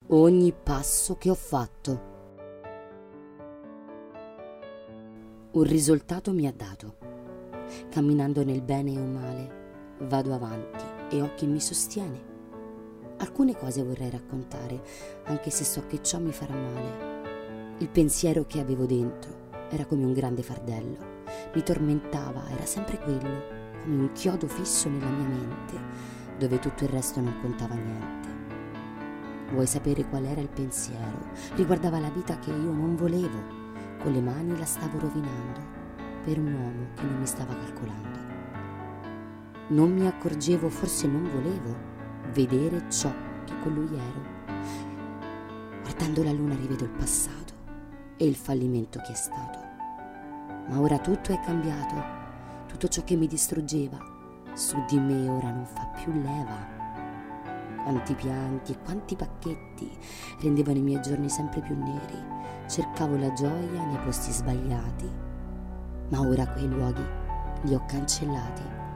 ogni passo che ho fatto. Un risultato mi ha dato. Camminando nel bene o male, vado avanti e ho chi mi sostiene. Alcune cose vorrei raccontare, anche se so che ciò mi farà male. Il pensiero che avevo dentro era come un grande fardello. Mi tormentava, era sempre quello, come un chiodo fisso nella mia mente, dove tutto il resto non contava niente. Vuoi sapere qual era il pensiero? Riguardava la vita che io non volevo. Con le mani la stavo rovinando per un uomo che non mi stava calcolando. Non mi accorgevo, forse non volevo vedere ciò che con lui ero. Guardando la luna rivedo il passato e il fallimento che è stato. Ma ora tutto è cambiato. Tutto ciò che mi distruggeva su di me ora non fa più leva. Quanti pianti e quanti pacchetti rendevano i miei giorni sempre più neri. Cercavo la gioia nei posti sbagliati, ma ora quei luoghi li ho cancellati.